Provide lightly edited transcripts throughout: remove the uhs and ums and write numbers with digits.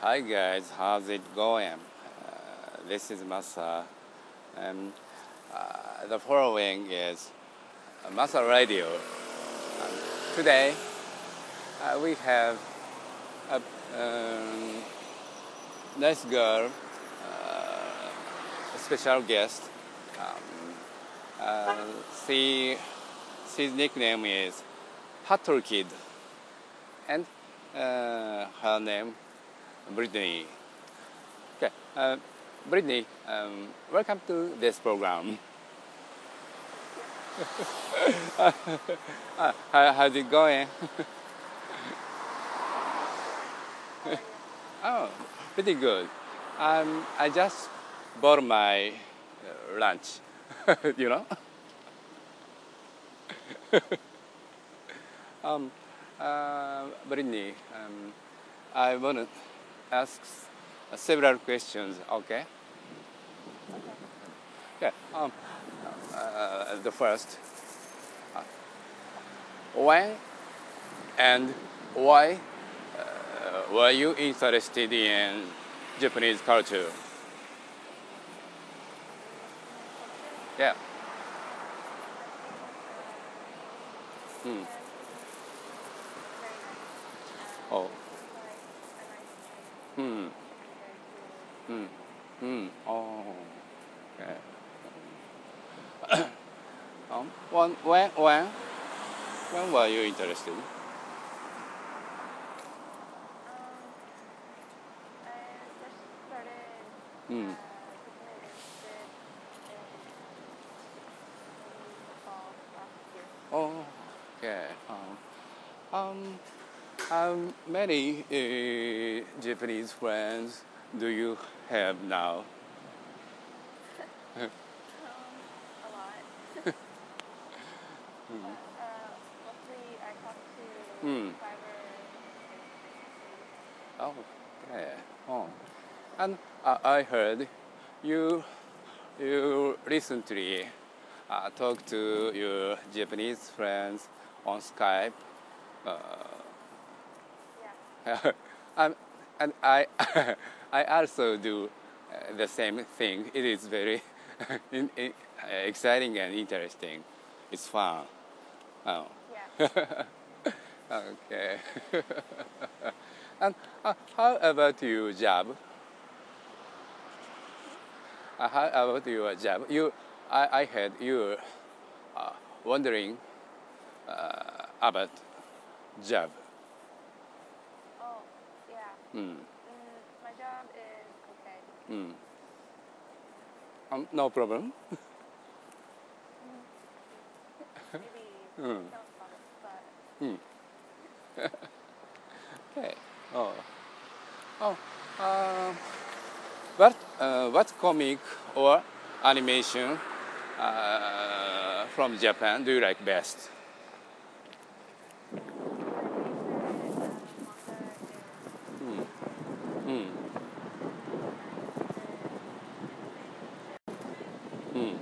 Hi guys, how's it going? This is Masa, and the following is Masa Radio. Today we have a nice girl, a special guest. Um, uh, she, His nickname is Hot Kid, and her name Brittany. Okay, Brittany, welcome to this program. How's it going? Oh, pretty good. I just bought my lunch, you know. Um, Brittany, I want to ask several questions. Okay. Okay. The first, when and why were you interested in Japanese culture? Yeah. Hmm. Oh. Hmm. Hmm. Hmm. Oh. Okay. When were you interested? Hmm. Oh. Okay. How many Japanese friends do you have now? Hmm. Oh. Okay. Oh. And I heard you you recently talked to your Japanese friends on Skype. Uh, and, and I I also do the same thing. It is very exciting and interesting. It's fun. Oh. Okay. And how about you, Jab? How about your Jab? I heard you uh, wondering about Jab. Mm. Mm. No problem. Mm. Mm. Okay. Oh. Oh. Uh, what comic or animation from Japan do you like best? Mm. Mm. Mm.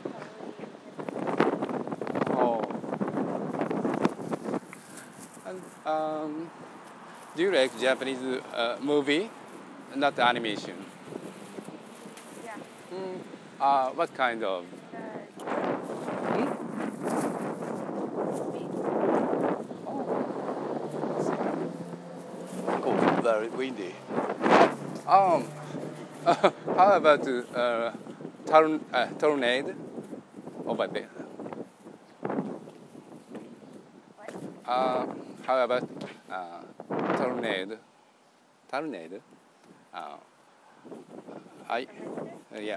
Oh. And do you like Japanese movie, not animation? Mm. What kind of? Hmm? Oh, very windy. Um, how about tornado over there? Uh, how about tornado? Tornado? Uh, I yeah.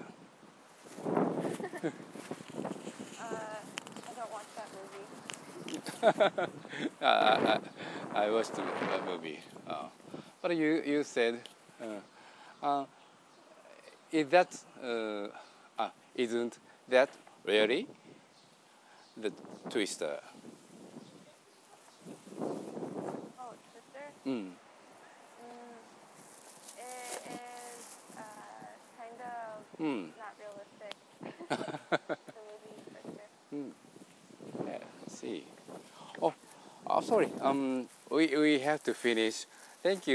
I, I watched the movie. But you said, uh, is that isn't that really the twister? Mm. Mm. Mm. Yeah, I see. Oh, sorry. We have to finish. Thank you.